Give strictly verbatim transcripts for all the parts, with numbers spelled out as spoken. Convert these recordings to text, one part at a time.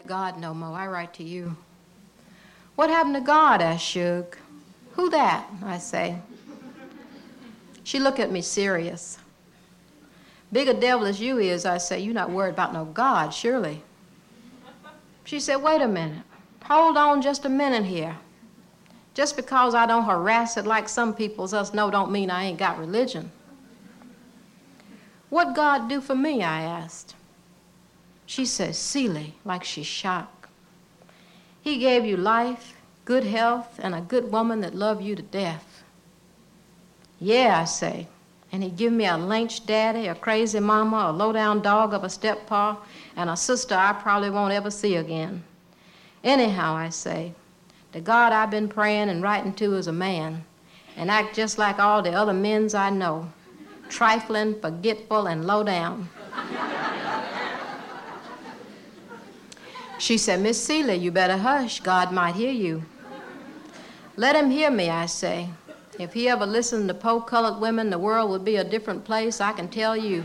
God no more. I write to you. What happened to God? asked Shug. Who that? I say. She looked at me serious. Big a devil as you is, I say, you not worried about no God, surely. She said, wait a minute. Hold on just a minute here. Just because I don't harass it like some people's us know don't mean I ain't got religion. What God do for me, I asked. She says, Seeley, like she's shocked. He gave you life, good health, and a good woman that loved you to death. Yeah, I say. And he give me a lynch daddy, a crazy mama, a low-down dog of a steppa, and a sister I probably won't ever see again. Anyhow, I say, the God I've been praying and writing to is a man, and act just like all the other men's I know, trifling, forgetful, and low down. She said, Miss Seeley, you better hush. God might hear you. Let him hear me, I say. If he ever listened to poor colored women, the world would be a different place, I can tell you.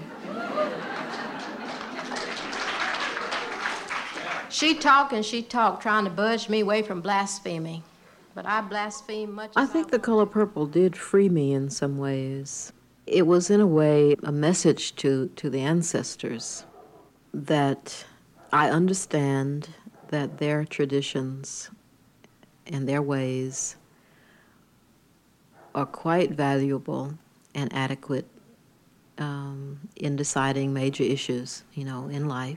She talked and she talked, trying to budge me away from blasphemy. But I blaspheme much. I think The Color Purple did free me in some ways. It was, in a way, a message to, to the ancestors that I understand that their traditions and their ways are quite valuable and adequate um, in deciding major issues, you know, in life.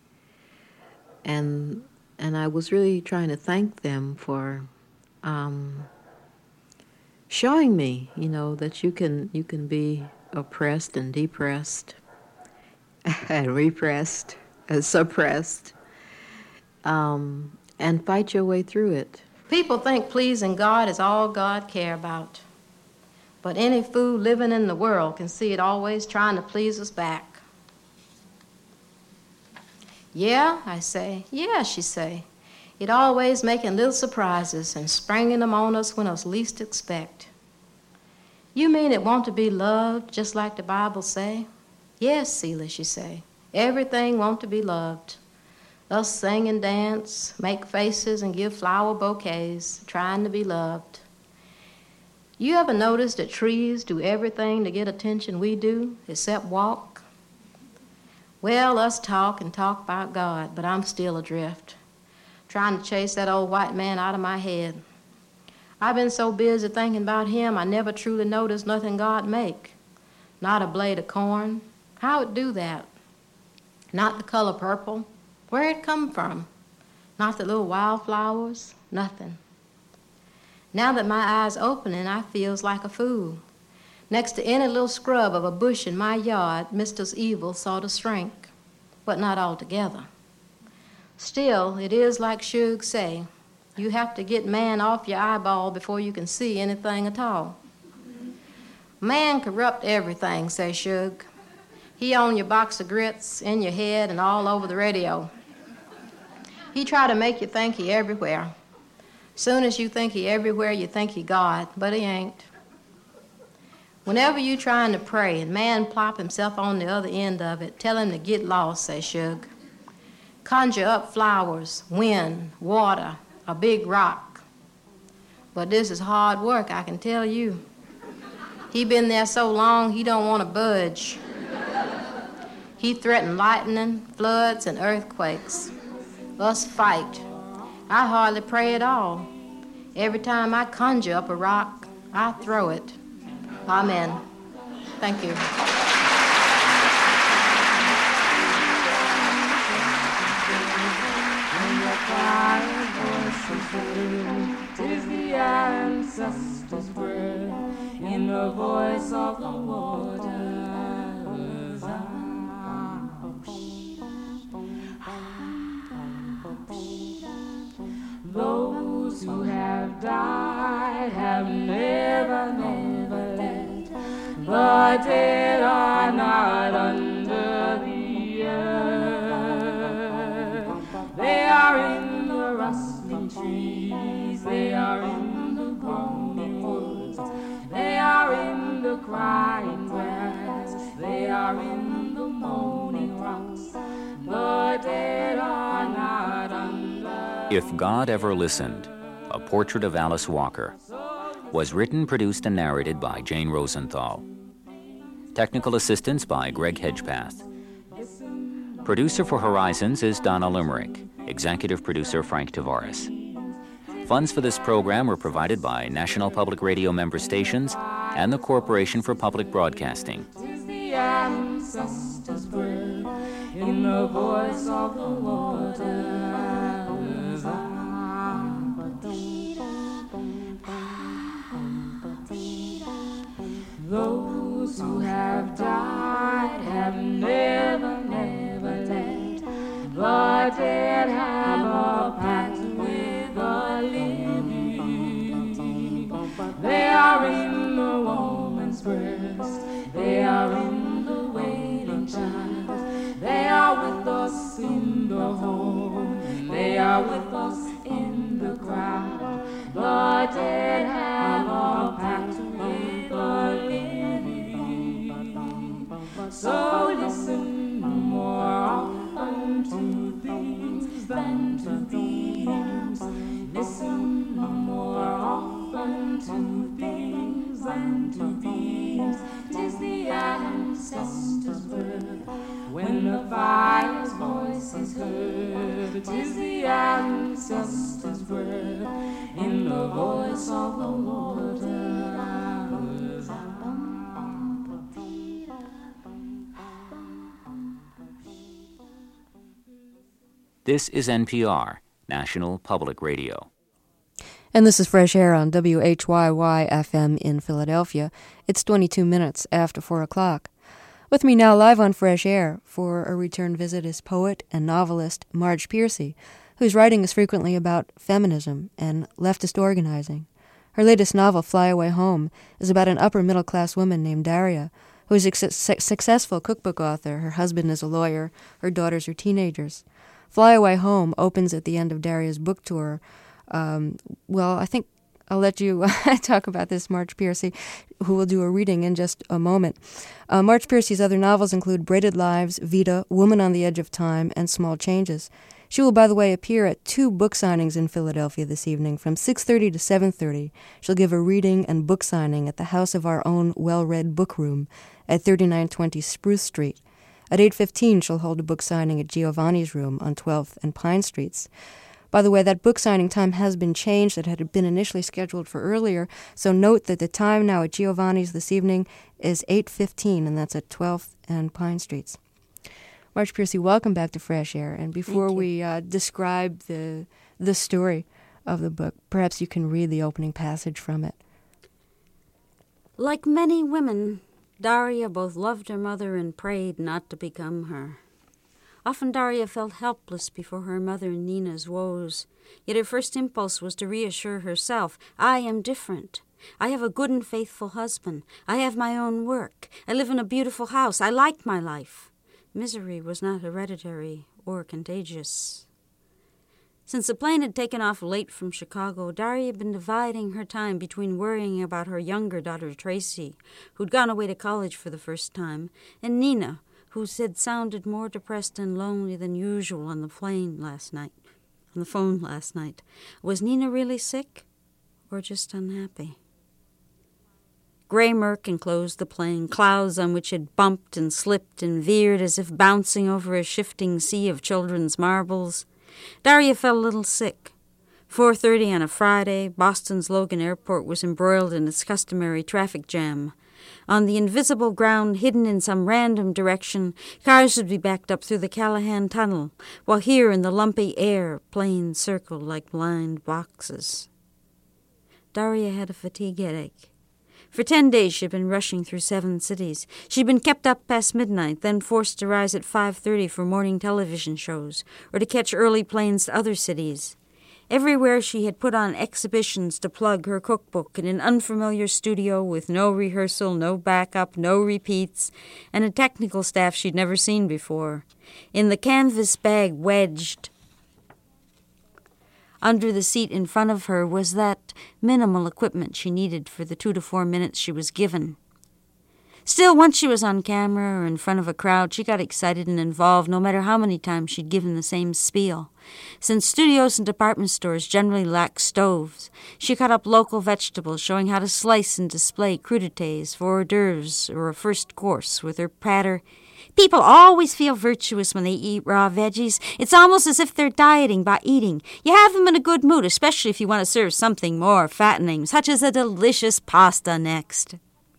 And and I was really trying to thank them for um, showing me, you know, that you can you can be oppressed and depressed and repressed and suppressed um, and fight your way through it. People think pleasing God is all God care about. But any fool living in the world can see it always trying to please us back. Yeah, I say. Yeah, she say. It always making little surprises and springing them on us when us least expect. You mean it want to be loved just like the Bible say? Yes, Seeley, she say. Everything want to be loved. Us sing and dance, make faces and give flower bouquets, trying to be loved. You ever notice that trees do everything to get attention we do, except walk? Well, us talk and talk about God, but I'm still adrift, trying to chase that old white man out of my head. I've been so busy thinking about him, I never truly noticed nothing God make. Not a blade of corn. How it do that? Not the color purple. Where it come from? Not the little wildflowers. Nothing. Now that my eyes opening, I feels like a fool. Next to any little scrub of a bush in my yard, Mister's evil sort of shrink, but not altogether. Still, it is like Shug say, you have to get man off your eyeball before you can see anything at all. Man corrupt everything, say Shug. He own your box of grits, in your head, and all over the radio. He try to make you think he everywhere. Soon as you think he everywhere, you think he God, but he ain't. Whenever you trying to pray and man plop himself on the other end of it, tell him to get lost, say Shug. Conjure up flowers, wind, water, a big rock. But this is hard work, I can tell you. He been there so long, he don't want to budge. He threatened lightning, floods, and earthquakes. Us fight. I hardly pray at all. Every time I conjure up a rock, I throw it. Amen. Thank you. Tis the ancestors' prayer in the voice of the waters. Those who have died have never, never left. The dead are not under the earth. They are in the rustling trees. They are in the groaning woods. They are in the crying grass. They are in the moaning rocks. The dead are not under If God Ever Listened, A Portrait of Alice Walker, was written, produced, and narrated by Jane Rosenthal. Technical assistance by Greg Hedgepath. Producer for Horizons is Donna Limerick. Executive producer Frank Tavares. Funds for this program were provided by National Public Radio member stations and the Corporation for Public Broadcasting. The ancestors' breath in the voice of the waters. Those who have died have never, never let the dead have a pact with the living. They are in the woman's breast, they are in the wailing child, they are with us in the home, they are with us in the crowd. The dead have a pact with the living. So listen more often to things than to themes. Listen more often to things than to themes. 'Tis the ancestors' birth when the fire's voice is heard. 'Tis the ancestors' breath in the voice of the waters. This is N P R, National Public Radio. And this is Fresh Air on W H Y Y F M in Philadelphia. It's twenty-two minutes after four o'clock. With me now live on Fresh Air for a return visit is poet and novelist Marge Piercy, whose writing is frequently about feminism and leftist organizing. Her latest novel, Fly Away Home, is about an upper-middle-class woman named Daria, who is a su- successful cookbook author. Her husband is a lawyer. Her daughters are teenagers. Fly Away Home opens at the end of Daria's book tour. Um, well, I think I'll let you talk about this, Marge Piercy, who will do a reading in just a moment. Uh, Marge Piercy's other novels include Braided Lives, Vita, Woman on the Edge of Time, and Small Changes. She will, by the way, appear at two book signings in Philadelphia this evening from six thirty to seven thirty. She'll give a reading and book signing at the House of Our Own Well-Read Book Room at thirty-nine twenty Spruce Street. At eight fifteen, she'll hold a book signing at Giovanni's Room on twelfth and Pine Streets. By the way, that book signing time has been changed. It had been initially scheduled for earlier, so note that the time now at Giovanni's this evening is eight fifteen, and that's at twelfth and Pine Streets. Marge Piercy, welcome back to Fresh Air. And before we uh, describe the the story of the book, perhaps you can read the opening passage from it. Like many women, Daria both loved her mother and prayed not to become her. Often Daria felt helpless before her mother Nina's woes, yet her first impulse was to reassure herself, I am different. I have a good and faithful husband. I have my own work. I live in a beautiful house. I like my life. Misery was not hereditary or contagious. Since the plane had taken off late from Chicago, Daria had been dividing her time between worrying about her younger daughter, Tracy, who'd gone away to college for the first time, and Nina, who had sounded more depressed and lonely than usual on the plane last night, on the phone last night. Was Nina really sick, or just unhappy? Gray murk enclosed the plane, clouds on which it bumped and slipped and veered as if bouncing over a shifting sea of children's marbles. Daria felt a little sick. four thirty on a Friday, Boston's Logan Airport was embroiled in its customary traffic jam. On the invisible ground, hidden in some random direction, cars would be backed up through the Callahan Tunnel, while here in the lumpy air, planes circled like blind boxes. Daria had a fatigue headache. For ten days she'd been rushing through seven cities. She'd been kept up past midnight, then forced to rise at five thirty for morning television shows, or to catch early planes to other cities. Everywhere she had put on exhibitions to plug her cookbook in an unfamiliar studio with no rehearsal, no backup, no repeats, and a technical staff she'd never seen before. In the canvas bag wedged under the seat in front of her was that minimal equipment she needed for the two to four minutes she was given. Still, once she was on camera or in front of a crowd, she got excited and involved no matter how many times she'd given the same spiel. Since studios and department stores generally lack stoves, she cut up local vegetables, showing how to slice and display crudités for hors d'oeuvres or a first course with her patter. People always feel virtuous when they eat raw veggies. It's almost as if they're dieting by eating. You have them in a good mood, especially if you want to serve something more fattening, such as a delicious pasta next.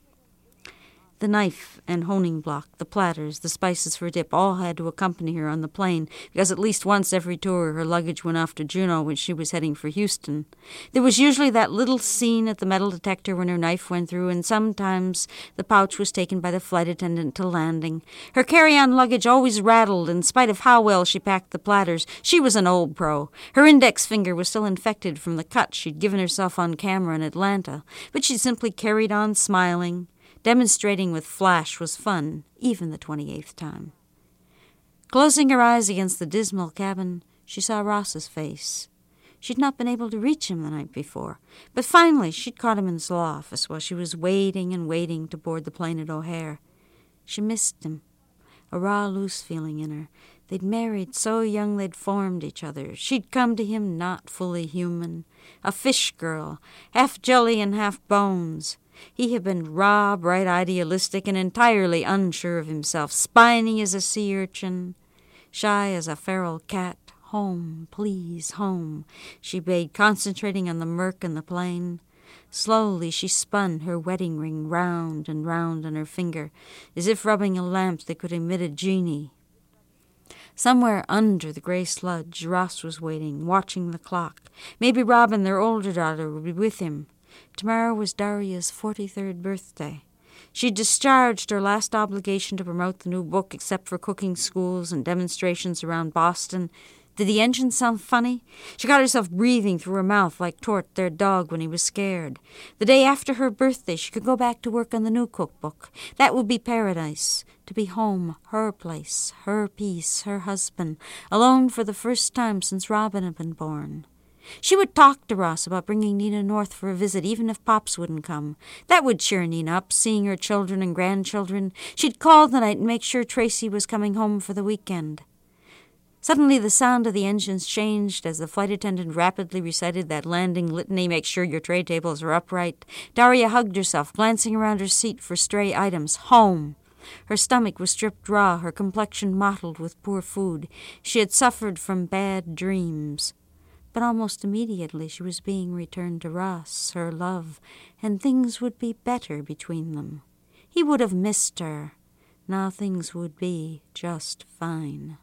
The knife and honing block, the platters, the spices for dip, all had to accompany her on the plane, because at least once every tour her luggage went off to Juneau when she was heading for Houston. There was usually that little scene at the metal detector when her knife went through, and sometimes the pouch was taken by the flight attendant to landing. Her carry-on luggage always rattled, in spite of how well she packed the platters. She was an old pro. Her index finger was still infected from the cut she'd given herself on camera in Atlanta, but she simply carried on smiling. Demonstrating with flash was fun, even the twenty-eighth time. Closing her eyes against the dismal cabin, she saw Ross's face. She'd not been able to reach him the night before, but finally she'd caught him in his law office while she was waiting and waiting to board the plane at O'Hare. She missed him, a raw, loose feeling in her. They'd married so young they'd formed each other. She'd come to him not fully human, a fish girl, half jelly and half bones. He had been raw, bright, idealistic, and entirely unsure of himself, spiny as a sea urchin, shy as a feral cat. Home, please, home, she bade, concentrating on the murk in the plane. Slowly she spun her wedding ring round and round on her finger, as if rubbing a lamp that could emit a genie. Somewhere under the gray sludge, Ross was waiting, watching the clock. Maybe Robin, their older daughter, would be with him. Tomorrow was Daria's forty-third birthday. She discharged her last obligation to promote the new book, except for cooking schools and demonstrations around Boston. Did the engine sound funny? She got herself breathing through her mouth like Tort, their dog, when he was scared. The day after her birthday, she could go back to work on the new cookbook. That would be paradise. To be home, her place, her peace, her husband, alone for the first time since Robin had been born. She would talk to Ross about bringing Nina north for a visit, even if Pops wouldn't come. That would cheer Nina up, seeing her children and grandchildren. She'd call the night and make sure Tracy was coming home for the weekend. Suddenly the sound of the engines changed as the flight attendant rapidly recited that landing litany, make sure your tray tables are upright. Daria hugged herself, glancing around her seat for stray items. Home. Her stomach was stripped raw, her complexion mottled with poor food. She had suffered from bad dreams. But almost immediately she was being returned to Ross, her love, and things would be better between them. He would have missed her. Now things would be just fine.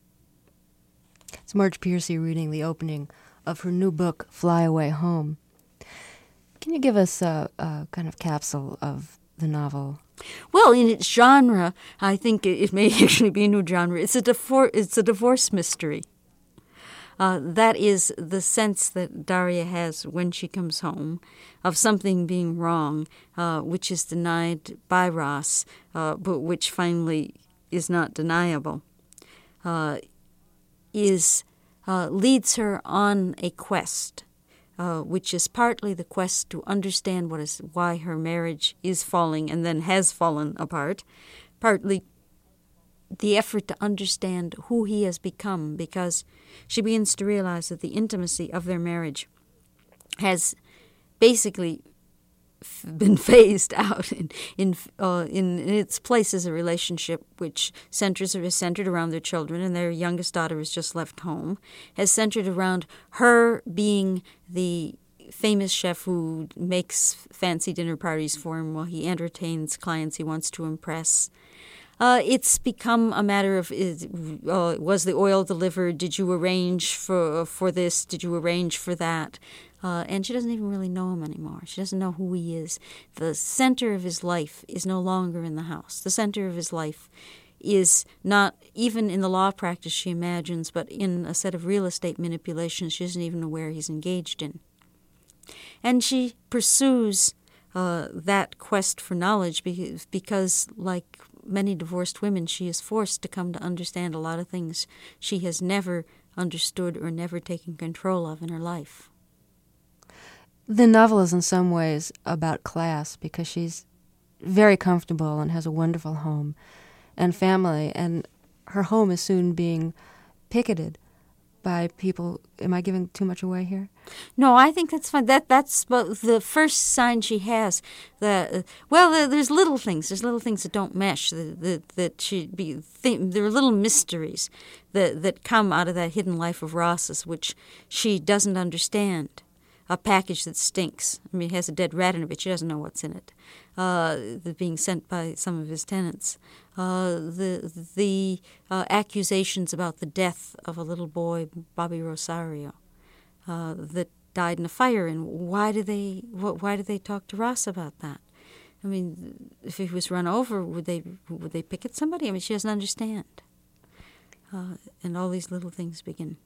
It's Marge Piercy reading the opening of her new book, Fly Away Home. Can you give us a, a kind of capsule of the novel? Well, in its genre, I think it may actually be a new genre. It's a divorce, it's a divorce mystery. Uh, that is the sense that Daria has when she comes home of something being wrong, uh, which is denied by Ross, uh, but which finally is not deniable, uh, is uh, leads her on a quest, uh, which is partly the quest to understand what is why her marriage is falling and then has fallen apart, partly the effort to understand who he has become, because she begins to realize that the intimacy of their marriage has basically f- been phased out in in, uh, in in its place as a relationship which centers is centered around their children, and their youngest daughter has just left home, has centered around her being the famous chef who makes fancy dinner parties for him while he entertains clients he wants to impress. Uh, it's become a matter of, uh, was the oil delivered? Did you arrange for for this? Did you arrange for that? Uh, and she doesn't even really know him anymore. She doesn't know who he is. The center of his life is no longer in the house. The center of his life is not even in the law practice she imagines, but in a set of real estate manipulations she isn't even aware he's engaged in. And she pursues uh, that quest for knowledge because, because, like many divorced women, she is forced to come to understand a lot of things she has never understood or never taken control of in her life. The novel is in some ways about class because she's very comfortable and has a wonderful home and family, and her home is soon being picketed by people. Am I giving too much away here? No, I think that's fine. That that's the first sign she has. The well, there's little things. There's little things that don't mesh. That that, that she be. Th- there are little mysteries that that come out of that hidden life of Ross's, which she doesn't understand. A package that stinks. I mean, it has a dead rat in it, but she doesn't know what's in it. Uh, the being sent by some of his tenants. Uh, the the uh, accusations about the death of a little boy, Bobby Rosario, uh, that died in a fire. And why did they wh- why did they talk to Ross about that? I mean, if he was run over, would they would they picket somebody? I mean, she doesn't understand. Uh, and all these little things begin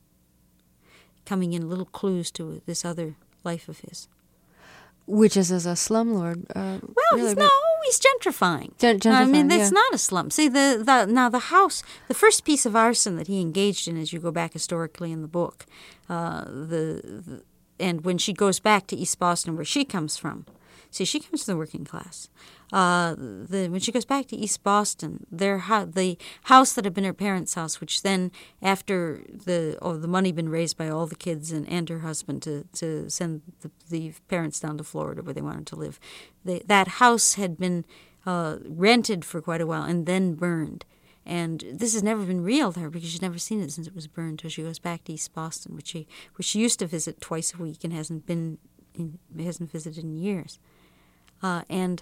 coming in, little clues to this other life of his. Which is as a slumlord. Uh, well, really, he's no, he's gentrifying. Gen- gentrifying. I mean, that's yeah. not a slum. See, the, the now the house, the first piece of arson that he engaged in, as you go back historically in the book, uh, the, the and when she goes back to East Boston, where she comes from. See, she comes from the working class. Uh, the, when she goes back to East Boston, their ho- the house that had been her parents' house, which then, after the oh, the money been raised by all the kids and, and her husband to, to send the, the parents down to Florida where they wanted to live, they, that house had been uh, rented for quite a while and then burned. And this has never been real to her because she's never seen it since it was burned until she goes back to East Boston, which she which she used to visit twice a week and hasn't been in, hasn't visited in years. Uh, and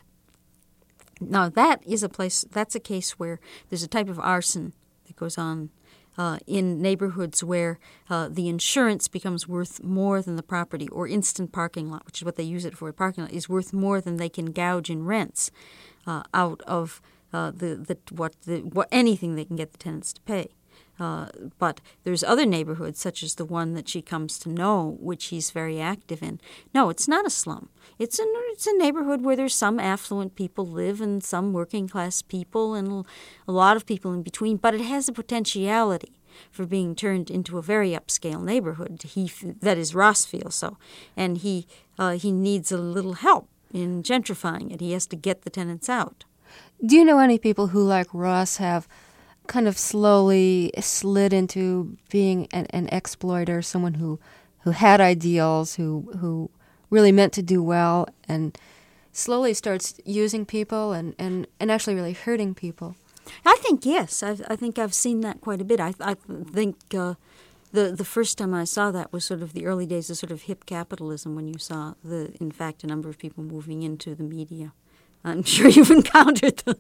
now that is a place, that's a case where there's a type of arson that goes on uh, in neighborhoods where uh, the insurance becomes worth more than the property, or instant parking lot, which is what they use it for, a parking lot, is worth more than they can gouge in rents uh, out of uh, the, the what the what anything they can get the tenants to pay. Uh, but there's other neighborhoods, such as the one that she comes to know, which he's very active in. No, it's not a slum. It's a, it's a neighborhood where there's some affluent people live and some working class people and a lot of people in between, but it has a potentiality for being turned into a very upscale neighborhood. He, that is, Ross feels so. And he, uh, he needs a little help in gentrifying it. He has to get the tenants out. Do you know any people who, like Ross, have kind of slowly slid into being an, an exploiter, someone who, who had ideals, who who really meant to do well, and slowly starts using people and, and, and actually really hurting people? I think yes. I I think I've seen that quite a bit. I I think uh, the the first time I saw that was sort of the early days of sort of hip capitalism, when you saw the in fact a number of people moving into the media. I'm sure you've encountered them.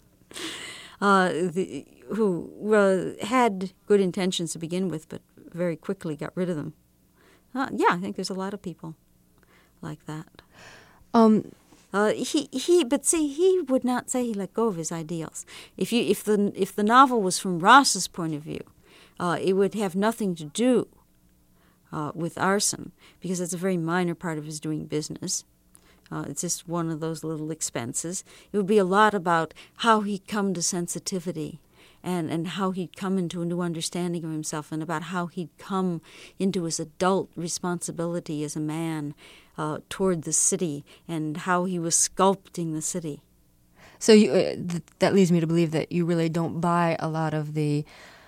Uh, the, who uh, had good intentions to begin with, but very quickly got rid of them. Uh, yeah, I think there's a lot of people like that. Um, uh, he he, but see, he would not say he let go of his ideals. If you if the if the novel was from Ross's point of view, uh, it would have nothing to do uh, with arson, because it's a very minor part of his doing business. Uh, it's just one of those little expenses. It would be a lot about how he'd come to sensitivity and, and how he'd come into a new understanding of himself, and about how he'd come into his adult responsibility as a man uh, toward the city, and how he was sculpting the city. So you, uh, th- that leads me to believe that you really don't buy a lot of the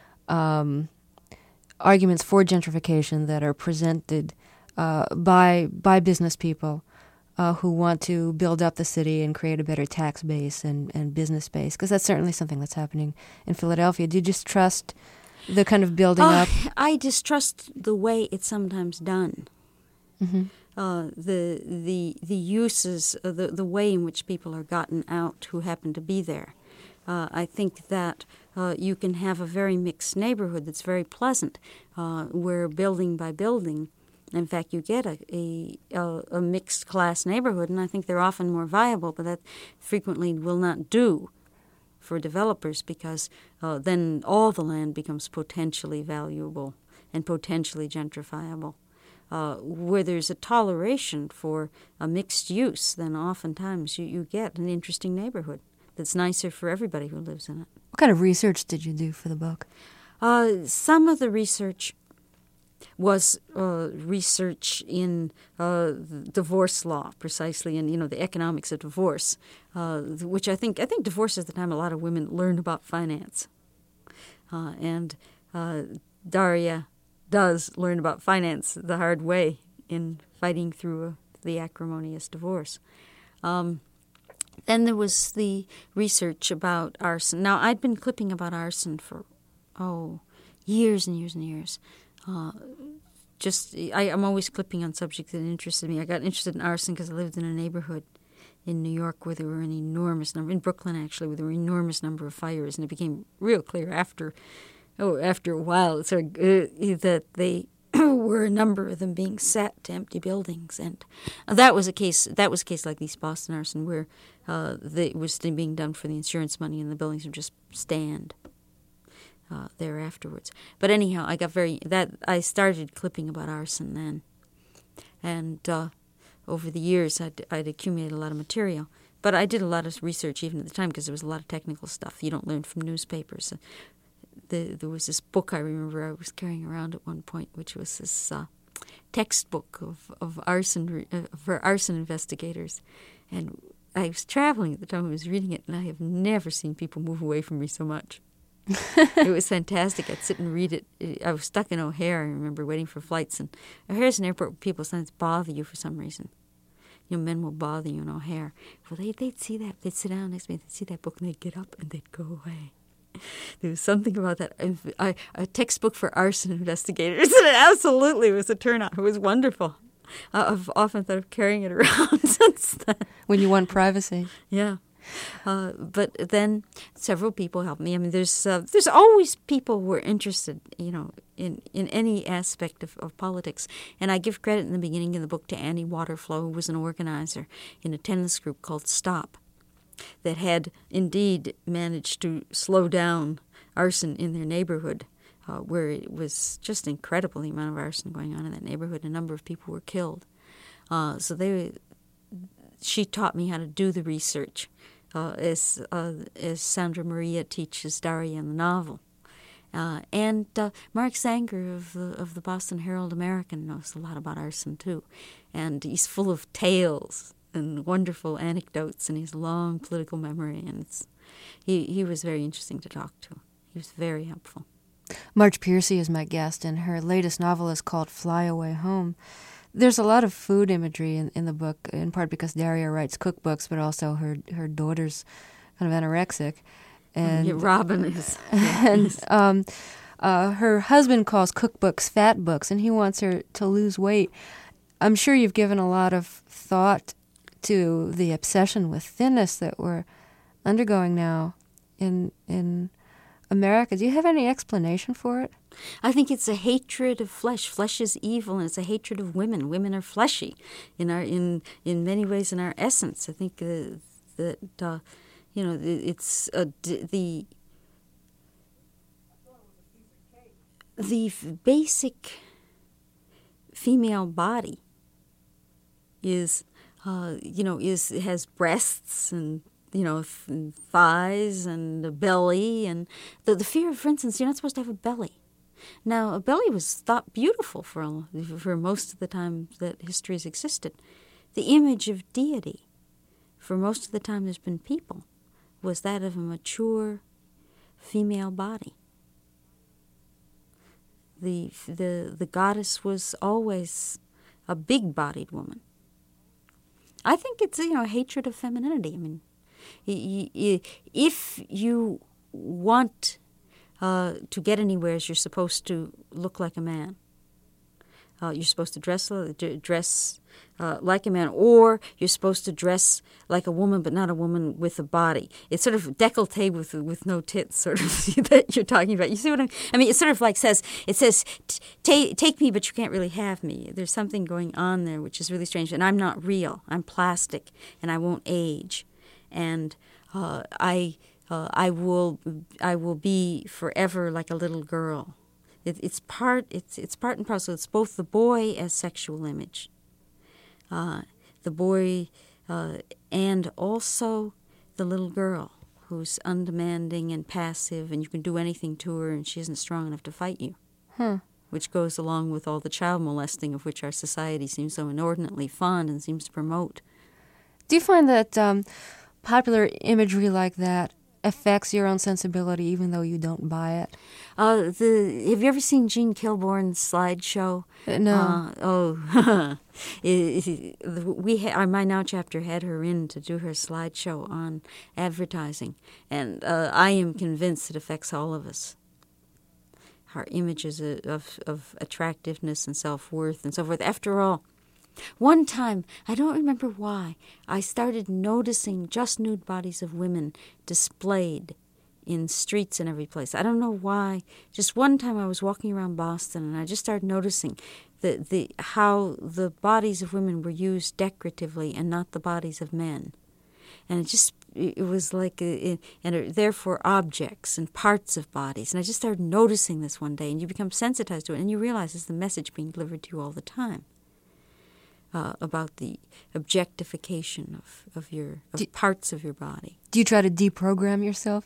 um, arguments for gentrification that are presented uh, by by business people Uh, who want to build up the city and create a better tax base and, and business base, because that's certainly something that's happening in Philadelphia. Do you just trust the kind of building uh, up? I distrust the way it's sometimes done. Mm-hmm. Uh, the the the uses, uh, the the way in which people are gotten out who happen to be there. Uh, I think that uh, you can have a very mixed neighborhood that's very pleasant, uh, where building by building, in fact, you get a, a, a mixed class neighborhood, and I think they're often more viable, but that frequently will not do for developers, because uh, then all the land becomes potentially valuable and potentially gentrifiable. Uh, where there's a toleration for a mixed use, then oftentimes you, you get an interesting neighborhood that's nicer for everybody who lives in it. What kind of research did you do for the book? Uh, some of the research was uh, research in uh, divorce law, precisely, and you know the economics of divorce, uh, which I think I think divorce is the time a lot of women learn about finance, uh, and uh, Daria does learn about finance the hard way in fighting through a, the acrimonious divorce. Um, then there was the research about arson. Now I'd been clipping about arson for oh years and years and years. Uh, just I, I'm always clipping on subjects that interested me. I got interested in arson because I lived in a neighborhood in New York where there were an enormous number, in Brooklyn actually, where there were an enormous number of fires, and it became real clear after, oh, after a while, sort of, uh, that they were a number of them being set to empty buildings, and that was a case. That was a case like East Boston arson, where uh, the, it was being done for the insurance money, and the buildings would just stand. Uh, there afterwards. But anyhow, I got very, that I started clipping about arson then. And uh, over the years, I'd, I'd accumulated a lot of material. But I did a lot of research even at the time because there was a lot of technical stuff you don't learn from newspapers. Uh, the, there was this book I remember I was carrying around at one point, which was this uh, textbook of, of arson uh, for arson investigators. And I was traveling at the time I was reading it, and I have never seen people move away from me so much. It was fantastic. I'd sit and read it. I was stuck in O'Hare, I remember, waiting for flights. And O'Hare's an airport where people sometimes bother you for some reason. You know, men will bother you in O'Hare. Well, they, they'd see that. They'd sit down next to me, they'd see that book, and they'd get up and they'd go away. There was something about that. I, a textbook for arson investigators. And it absolutely was a turnout. It was wonderful. I've often thought of carrying it around since then. When you want privacy. Yeah. Uh, but then several people helped me. I mean, there's uh, there's always people who are interested, you know, in, in any aspect of, of politics. And I give credit in the beginning of the book to Annie Waterflow, who was an organizer in a tennis group called STOP, that had indeed managed to slow down arson in their neighborhood, uh, where it was just incredible the amount of arson going on in that neighborhood. A number of people were killed. Uh, so they, she taught me how to do the research. Uh, as uh, as Sandra Maria teaches Daria in the novel, uh, and uh, Mark Sanger of the of the Boston Herald American knows a lot about arson too, and he's full of tales and wonderful anecdotes, and his long political memory, and it's, he he was very interesting to talk to. He was very helpful. Marge Piercy is my guest, and her latest novel is called Fly Away Home. There's a lot of food imagery in, in the book, in part because Daria writes cookbooks, but also her her daughter's kind of anorexic. And yeah, Robin is. And um, uh, her husband calls cookbooks fat books, and he wants her to lose weight. I'm sure you've given a lot of thought to the obsession with thinness that we're undergoing now in in America. Do you have any explanation for it? I think it's a hatred of flesh. Flesh is evil, and it's a hatred of women. Women are fleshy in our in in many ways in our essence. I think uh, that uh, you know it's uh, the the basic female body is uh, you know is has breasts and. You know, thighs and a belly, and the the fear of, for instance, you're not supposed to have a belly. Now, a belly was thought beautiful for for most of the time that history has existed. The image of deity, for most of the time there's been people, was that of a mature female body. The the the goddess was always a big-bodied woman. I think it's you know a hatred of femininity. I mean. If you want uh, to get anywhere, you're supposed to look like a man. Uh, you're supposed to dress dress uh, like a man, or you're supposed to dress like a woman, but not a woman with a body. It's sort of décolleté with with no tits, sort of that you're talking about. You see what I mean? I mean, it sort of like says it says take me, but you can't really have me. There's something going on there which is really strange, and I'm not real. I'm plastic, and I won't age, and uh, I uh, I will I will be forever like a little girl. It, it's part. It's it's part and parcel. It's both the boy as sexual image, uh, the boy, uh, and also the little girl who's undemanding and passive, and you can do anything to her, and she isn't strong enough to fight you. Hmm. which goes along with all the child molesting of which our society seems so inordinately fond and seems to promote. Do you find that um, popular imagery like that affects your own sensibility even though you don't buy it? Uh, the have you ever seen Jean Kilbourne's slideshow? Uh, no. Uh, oh, it, it, we ha- our My Now chapter had her in to do her slideshow on advertising, and uh, I am convinced it affects all of us. Our images of of attractiveness and self-worth and so forth. After all, one time, I don't remember why, I started noticing just nude bodies of women displayed in streets and every place. I don't know why. Just one time I was walking around Boston and I just started noticing the, the how the bodies of women were used decoratively and not the bodies of men. And it just, it was like, a, it, and therefore objects and parts of bodies. And I just started noticing this one day, and you become sensitized to it, and you realize it's the message being delivered to you all the time. Uh, about the objectification of, of your of do, parts of your body. Do you try to deprogram yourself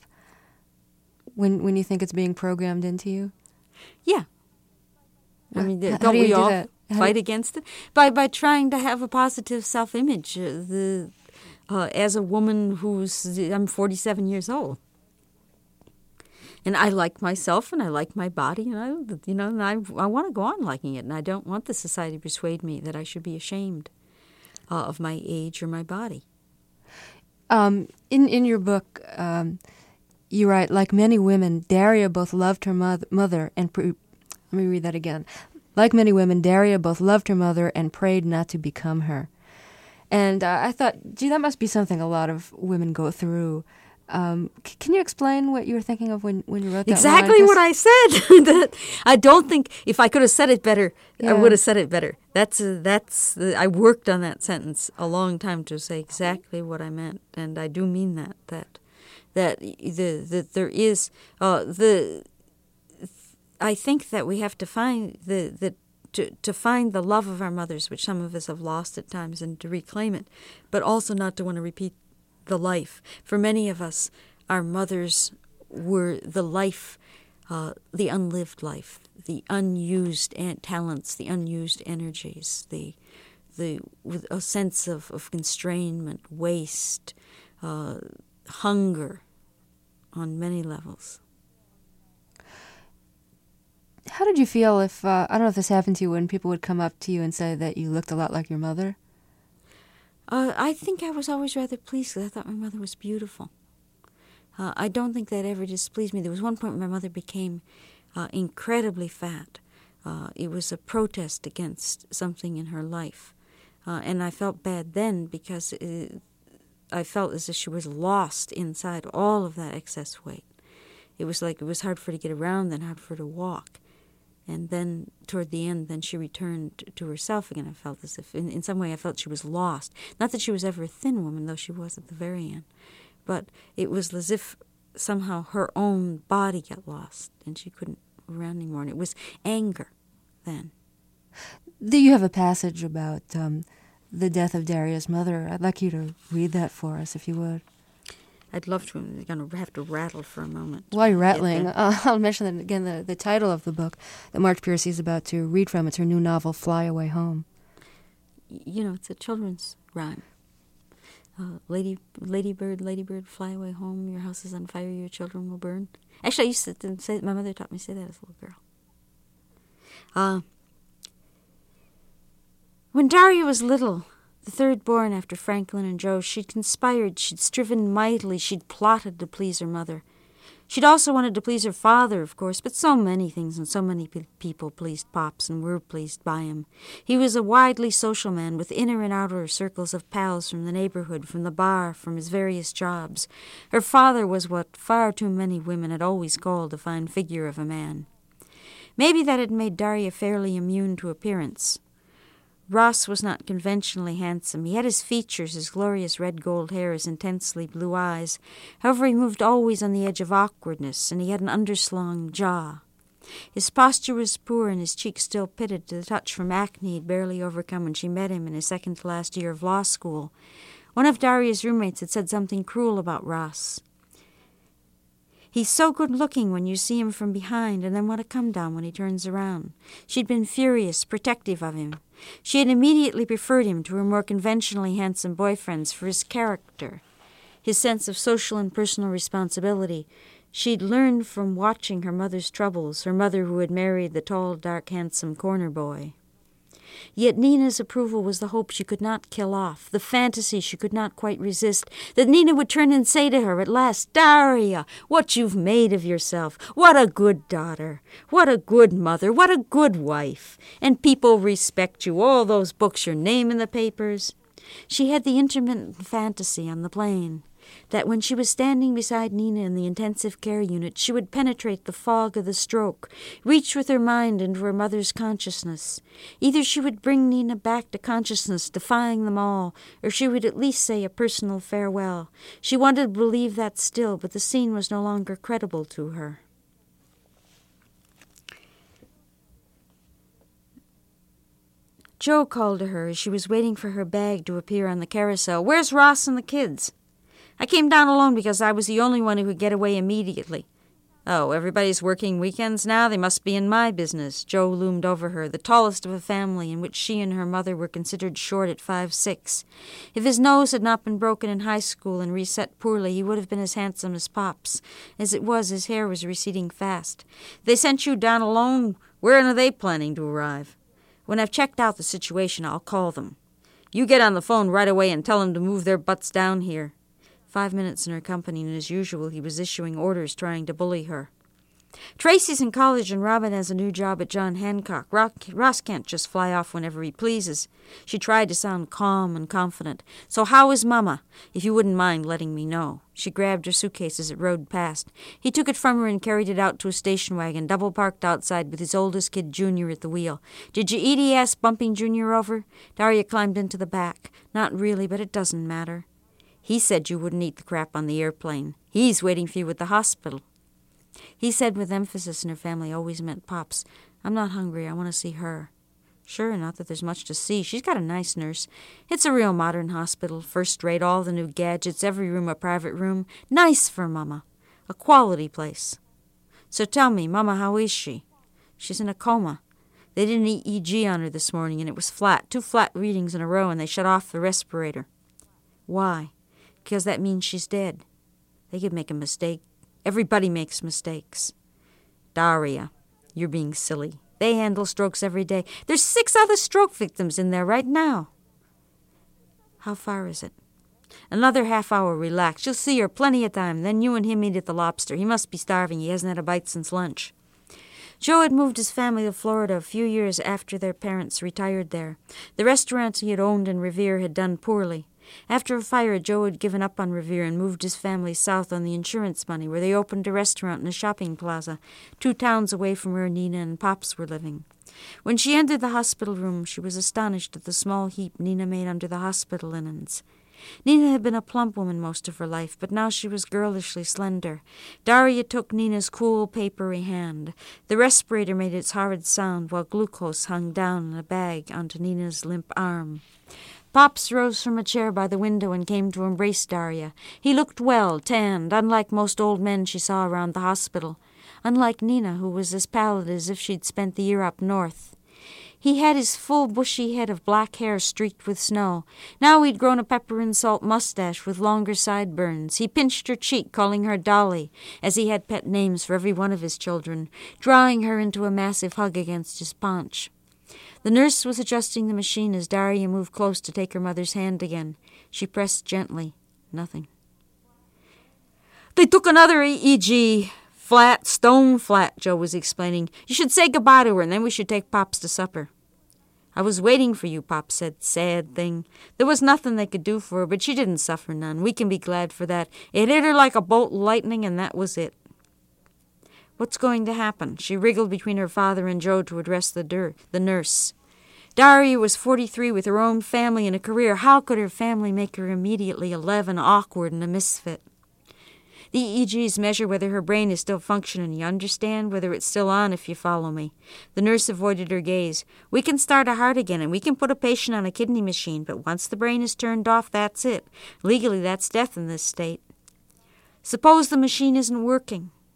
when when you think it's being programmed into you? Yeah. I mean, how, don't how do you we do all that? fight against it? By by trying to have a positive self-image. Uh, the uh, as a woman who's, I'm forty-seven years old. And I like myself, and I like my body, and I, you know, and I, I want to go on liking it, and I don't want the society to persuade me that I should be ashamed uh, of my age or my body. Um, in in your book, um, you write, like many women, Daria both loved her mo- mother and pre- let me read that again. Like many women, Daria both loved her mother and prayed not to become her. And uh, I thought, gee, that must be something a lot of women go through. Um, c- can you explain what you were thinking of when, when you wrote that Exactly line? what I said. That I don't think if I could have said it better, Yeah. I would have said it better. That's uh, that's the, I worked on that sentence a long time to say exactly what I meant, and I do mean that that that the that there is uh, the. I think that we have to find the the to to find the love of our mothers, which some of us have lost at times, and to reclaim it, but also not to want to repeat the life. For many of us, our mothers were the life, uh, the unlived life, the unused an- talents, the unused energies, the the with a sense of, of constrainment, waste, uh, hunger on many levels. How did you feel if, uh, I don't know if this happened to you, when people would come up to you and say that you looked a lot like your mother? Uh, I think I was always rather pleased because I thought my mother was beautiful. Uh, I don't think that ever displeased me. There was one point when my mother became uh, incredibly fat. Uh, it was a protest against something in her life. Uh, and I felt bad then because it, I felt as if she was lost inside all of that excess weight. It was like it was hard for her to get around, then hard for her to walk. And then, toward the end, then she returned to herself again. I felt as if, in, in some way, I felt she was lost. Not that she was ever a thin woman, though she was at the very end. But it was as if somehow her own body got lost, and she couldn't move around anymore. And it was anger then. You have a passage about um, the death of Daria's mother. I'd like you to read that for us, if you would. I'd love to. I'm going to have to rattle for a moment. While you're rattling, uh, I'll mention that again, the, the title of the book that Marge Piercy is about to read from. It's her new novel, Fly Away Home. You know, it's a children's rhyme. Uh, lady, ladybird, ladybird, fly away home. Your house is on fire, your children will burn. Actually, I used to say, my mother taught me to say that as a little girl. Uh, when Daria was little, the third born after Franklin and Joe, she'd conspired, she'd striven mightily, she'd plotted to please her mother. She'd also wanted to please her father, of course, but so many things and so many pe- people pleased Pops and were pleased by him. He was a widely social man with inner and outer circles of pals from the neighborhood, from the bar, from his various jobs. Her father was what far too many women had always called a fine figure of a man. Maybe that had made Daria fairly immune to appearance. Ross was not conventionally handsome. He had his features, his glorious red-gold hair, his intensely blue eyes. However, he moved always on the edge of awkwardness, and he had an underslung jaw. His posture was poor, and his cheeks still pitted to the touch from acne he'd barely overcome when she met him in his second-to-last year of law school. One of Daria's roommates had said something cruel about Ross. He's so good-looking when you see him from behind, and then what a come-down when he turns around. She'd been furious, protective of him. She had immediately preferred him to her more conventionally handsome boyfriends for his character, his sense of social and personal responsibility. She'd learned from watching her mother's troubles, her mother who had married the tall, dark, handsome corner boy. Yet Nina's approval was the hope she could not kill off, the fantasy she could not quite resist, that Nina would turn and say to her at last, "Daria, what you've made of yourself. What a good daughter. What a good mother. What a good wife. And people respect you. All those books, your name in the papers." She had the intermittent fantasy on the plane that when she was standing beside Nina in the intensive care unit, she would penetrate the fog of the stroke, reach with her mind into her mother's consciousness. Either she would bring Nina back to consciousness, defying them all, or she would at least say a personal farewell. She wanted to believe that still, but the scene was no longer credible to her. Joe called to her as she was waiting for her bag to appear on the carousel. "Where's Ross and the kids?" "I came down alone because I was the only one who could get away immediately." "Oh, everybody's working weekends now? They must be in my business." Joe loomed over her, the tallest of a family in which she and her mother were considered short at five six. If his nose had not been broken in high school and reset poorly, he would have been as handsome as Pops. As it was, his hair was receding fast. "They sent you down alone? When are they planning to arrive?" "When I've checked out the situation, I'll call them." "You get on the phone right away and tell them to move their butts down here." Five minutes in her company, and as usual, he was issuing orders, trying to bully her. "Tracy's in college, and Robin has a new job at John Hancock. Ross can't just fly off whenever he pleases." She tried to sound calm and confident. "So how is Mama? If you wouldn't mind letting me know." She grabbed her suitcase as it rode past. He took it from her and carried it out to a station wagon, double-parked outside with his oldest kid, Junior, at the wheel. "Did you eat?" he asked, bumping Junior over. Daria climbed into the back. "Not really, but it doesn't matter." "He said you wouldn't eat the crap on the airplane. He's waiting for you at the hospital." He said with emphasis, and her family always meant Pops, "I'm not hungry. I want to see her." "Sure, not that there's much to see. She's got a nice nurse. It's a real modern hospital, first-rate, all the new gadgets, every room a private room. Nice for Mama. A quality place." "So tell me, Mama, how is she?" "She's in a coma. They did an E E G on her this morning, and it was flat, two flat readings in a row, and they shut off the respirator." "Why?" "Because that means she's dead. They could make a mistake. Everybody makes mistakes." "Daria, you're being silly. They handle strokes every day. There's six other stroke victims in there right now." "How far is it?" "Another half hour. Relax. You'll see her plenty of time. Then you and him eat at the Lobster. He must be starving. He hasn't had a bite since lunch." Joe had moved his family to Florida a few years after their parents retired there. The restaurants he had owned in Revere had done poorly. After a fire, Joe had given up on Revere and moved his family south on the insurance money, where they opened a restaurant in a shopping plaza, two towns away from where Nina and Pops were living. When she entered the hospital room, she was astonished at the small heap Nina made under the hospital linens. Nina had been a plump woman most of her life, but now she was girlishly slender. Daria took Nina's cool, papery hand. The respirator made its horrid sound while glucose hung down in a bag onto Nina's limp arm. Pops rose from a chair by the window and came to embrace Daria. He looked well, tanned, unlike most old men she saw around the hospital, unlike Nina, who was as pallid as if she'd spent the year up north. He had his full bushy head of black hair streaked with snow. Now he'd grown a pepper and salt mustache with longer sideburns. He pinched her cheek, calling her Dolly, as he had pet names for every one of his children, drawing her into a massive hug against his paunch. The nurse was adjusting the machine as Daria moved close to take her mother's hand again. She pressed gently. Nothing. "They took another E E G. Flat, stone flat," Joe was explaining. "You should say goodbye to her, and then we should take Pops to supper." "I was waiting for you," Pops said. "Sad thing. There was nothing they could do for her, but she didn't suffer none. We can be glad for that. It hit her like a bolt of lightning, and that was it." "What's going to happen?" She wriggled between her father and Joe to address the, dur- the nurse. Daria was forty-three with her own family and a career. How could her family make her immediately eleven, awkward, and a misfit? The E E Gs measure whether her brain is still functioning, you understand? Whether it's still on, if you follow me. The nurse avoided her gaze. "We can start a heart again, and we can put a patient on a kidney machine, but once the brain is turned off, that's it. Legally, that's death in this state." "Suppose the machine isn't working?"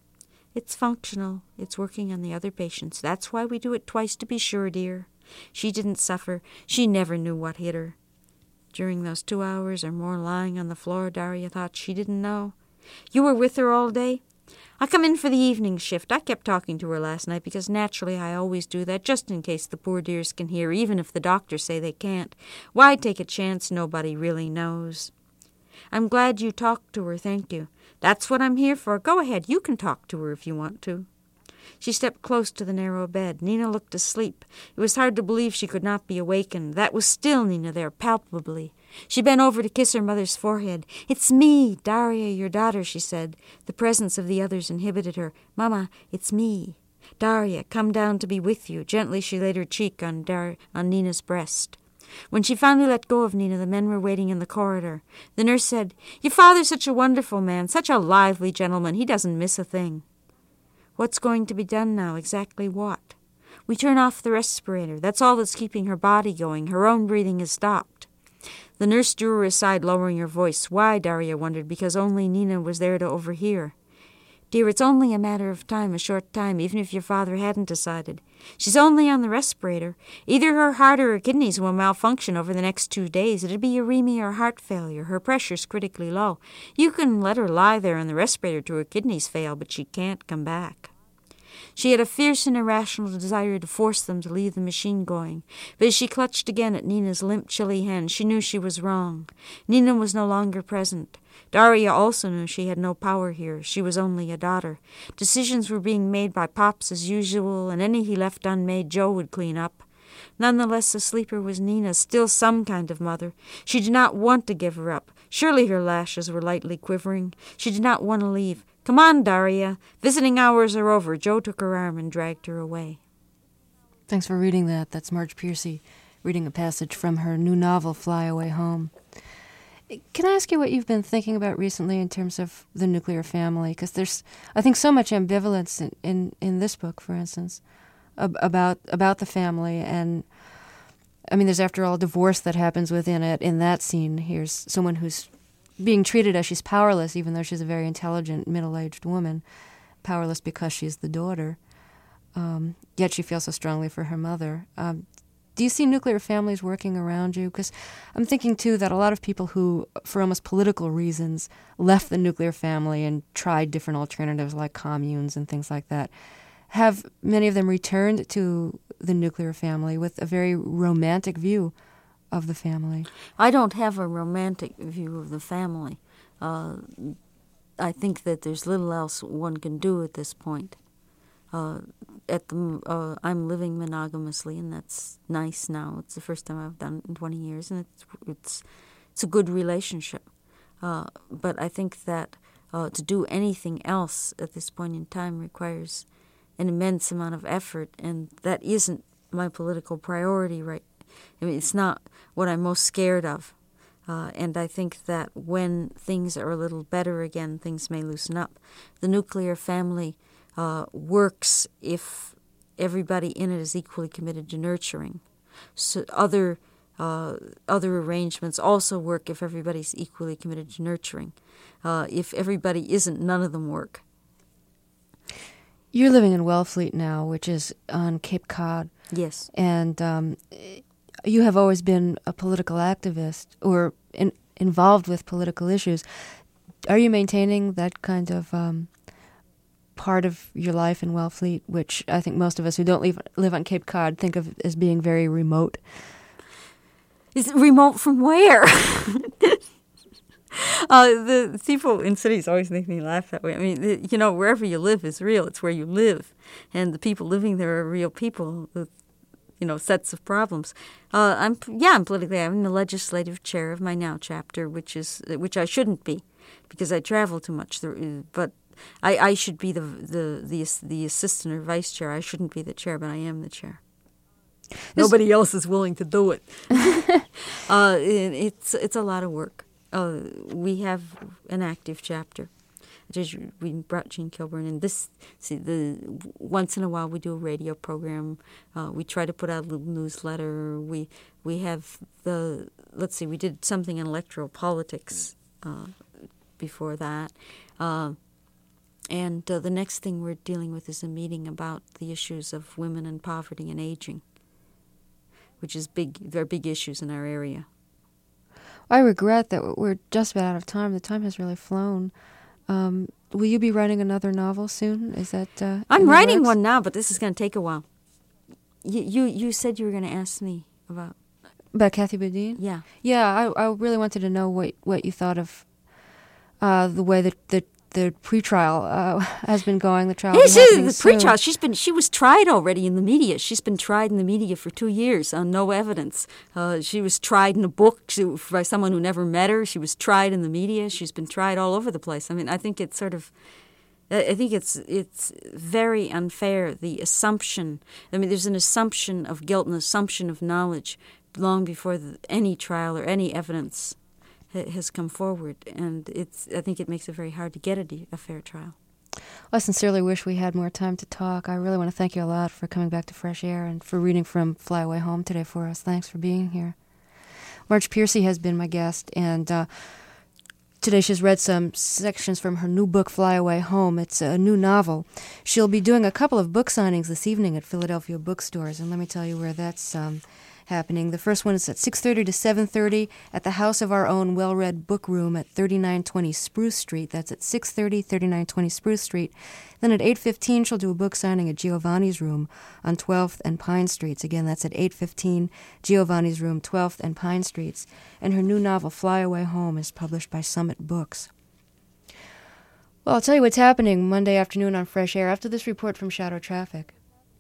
It's functional. It's working on the other patients. That's why we do it twice to be sure, dear. She didn't suffer. She never knew what hit her. During those two hours or more lying on the floor, Daria thought she didn't know. You were with her all day? I come in for the evening shift. I kept talking to her last night because naturally I always do that, just in case the poor dears can hear, even if the doctors say they can't. Why take a chance nobody really knows? I'm glad you talked to her, thank you. That's what I'm here for. Go ahead, you can talk to her if you want to. She stepped close to the narrow bed. Nina looked asleep. It was hard to believe she could not be awakened. That was still Nina there, palpably. She bent over to kiss her mother's forehead. It's me, Daria, your daughter, she said. The presence of the others inhibited her. Mama, it's me. Daria, come down to be with you. Gently she laid her cheek on, Dar- on Nina's breast. When she finally let go of Nina, the men were waiting in the corridor. The nurse said, Your father's such a wonderful man, such a lively gentleman. He doesn't miss a thing. What's going to be done now? Exactly what? We turn off the respirator. That's all that's keeping her body going. Her own breathing has stopped. The nurse drew her aside, lowering her voice. Why, Daria wondered, because only Nina was there to overhear. Dear, it's only a matter of time, a short time, even if your father hadn't decided. She's only on the respirator. Either her heart or her kidneys will malfunction over the next two days. It'd be uremia or heart failure. Her pressure's critically low. You can let her lie there on the respirator till her kidneys fail, but she can't come back. She had a fierce and irrational desire to force them to leave the machine going, but as she clutched again at Nina's limp, chilly hand, she knew she was wrong. Nina was no longer present. Daria also knew she had no power here. She was only a daughter. Decisions were being made by Pops as usual, and any he left unmade Joe would clean up. Nonetheless, the sleeper was Nina, still some kind of mother. She did not want to give her up. Surely her lashes were lightly quivering. She did not want to leave. Come on, Daria. Visiting hours are over. Joe took her arm and dragged her away. Thanks for reading that. That's Marge Piercy reading a passage from her new novel, Fly Away Home. Can I ask you what you've been thinking about recently in terms of the nuclear family? Because there's, I think, so much ambivalence in, in, in this book, for instance, ab- about about the family. And, I mean, there's, after all, divorce that happens within it. In that scene, here's someone who's being treated as she's powerless, even though she's a very intelligent, middle-aged woman, powerless because she's the daughter. Um, yet she feels so strongly for her mother. Um, Do you see nuclear families working around you? Because I'm thinking, too, that a lot of people who, for almost political reasons, left the nuclear family and tried different alternatives like communes and things like that, have many of them returned to the nuclear family with a very romantic view of the family. I don't have a romantic view of the family. Uh, I think that there's little else one can do at this point. Uh, at the uh, I'm living monogamously, and that's nice now. It's the first time I've done it in twenty years, and it's it's it's a good relationship. Uh, but I think that uh, to do anything else at this point in time requires an immense amount of effort, and that isn't my political priority right. I mean, it's not what I'm most scared of. Uh, and I think that when things are a little better again, things may loosen up. The nuclear family uh, works if everybody in it is equally committed to nurturing. So other uh, other arrangements also work if everybody's equally committed to nurturing. Uh, if everybody isn't, none of them work. You're living in Wellfleet now, which is on Cape Cod. Yes. And um, you have always been a political activist or in, involved with political issues. Are you maintaining that kind of um, part of your life in Wellfleet, which I think most of us who don't live, live on Cape Cod think of as being very remote? Is it remote from where? uh, the people in cities always make me laugh that way. I mean, the, you know, wherever you live is real. It's where you live. And the people living there are real people with, you know, sets of problems. Uh, I'm yeah, I'm politically. I'm the legislative chair of my now chapter, which is which I shouldn't be, because I travel too much. But I, I should be the the the the assistant or vice chair. I shouldn't be the chair, but I am the chair. Nobody else is willing to do it. uh, it it's it's a lot of work. Uh, we have an active chapter. Just, we brought Jean Kilburn in. This, see, the once in a while we do a radio program. Uh, we try to put out a little newsletter. We we have the let's see. We did something in electoral politics uh, before that. Uh, And uh, the next thing we're dealing with is a meeting about the issues of women and poverty and aging, which is big. They're big issues in our area. I regret that we're just about out of time. The time has really flown. Um, will you be writing another novel soon? Is that uh, I'm writing one now, but this is going to take a while. You, you you said you were going to ask me about about Kathy Bodine? Yeah, yeah. I I really wanted to know what what you thought of uh, the way that the the pretrial uh, has been going. The trial. Yes, yeah, the pretrial. She's been she was tried already in the media. She's been tried in the media for two years on no evidence. Uh, she was tried in a book by someone who never met her. She was tried in the media. She's been tried all over the place. I mean, I think it's sort of. I think it's it's very unfair, the assumption. I mean, there's an assumption of guilt, an assumption of knowledge long before the, any trial or any evidence ha- has come forward. And it's I think it makes it very hard to get a, de- a fair trial. I sincerely wish we had more time to talk. I really want to thank you a lot for coming back to Fresh Air and for reading from Fly Away Home today for us. Thanks for being here. Marge Piercy has been my guest, and uh, today she's read some sections from her new book, Fly Away Home. It's a new novel. She'll be doing a couple of book signings this evening at Philadelphia bookstores, and let me tell you where that's um, happening. The first one is at six thirty to seven thirty at the House of Our Own Well-Read Book Room at thirty-nine twenty Spruce Street. That's at six thirty, thirty-nine twenty Spruce Street. Then at eight fifteen, she'll do a book signing at Giovanni's Room on twelfth and Pine Streets. Again, that's at eight fifteen, Giovanni's Room, twelfth and Pine Streets. And her new novel, Fly Away Home, is published by Summit Books. Well, I'll tell you what's happening Monday afternoon on Fresh Air after this report from Shadow Traffic.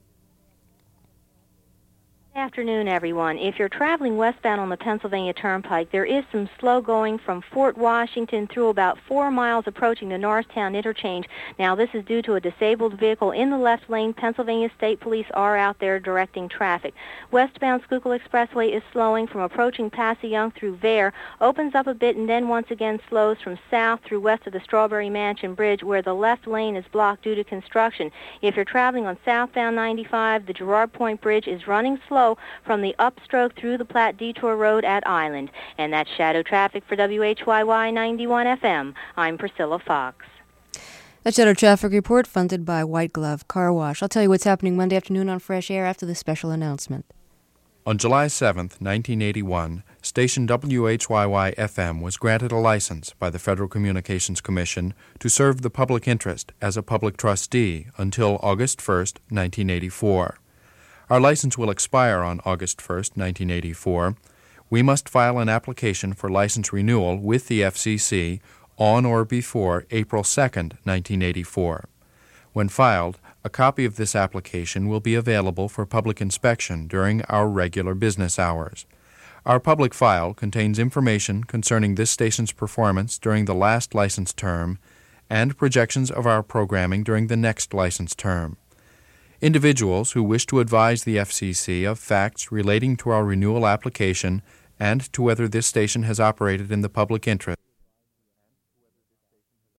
Good afternoon, everyone. If you're traveling westbound on the Pennsylvania Turnpike, there is some slow going from Fort Washington through about four miles approaching the Norristown interchange. Now, this is due to a disabled vehicle in the left lane. Pennsylvania State Police are out there directing traffic. Westbound Schuylkill Expressway is slowing from approaching Passy-Young through Vare, opens up a bit and then once again slows from south through west of the Strawberry Mansion Bridge, where the left lane is blocked due to construction. If you're traveling on southbound ninety-five, the Girard Point Bridge is running slow from the upstroke through the Platte Detour Road at Island. And that's Shadow Traffic for W H Y Y ninety-one F M. I'm Priscilla Fox. That Shadow Traffic Report funded by White Glove Car Wash. I'll tell you what's happening Monday afternoon on Fresh Air after this special announcement. On July seventh, nineteen eighty-one, station W H Y Y F M was granted a license by the Federal Communications Commission to serve the public interest as a public trustee until August first, nineteen eighty-four. Our license will expire on August first, nineteen eighty-four. We must file an application for license renewal with the F C C on or before April second, nineteen eighty-four. When filed, a copy of this application will be available for public inspection during our regular business hours. Our public file contains information concerning this station's performance during the last license term and projections of our programming during the next license term. Individuals who wish to advise the F C C of facts relating to our renewal application and to whether this station has operated in the public interest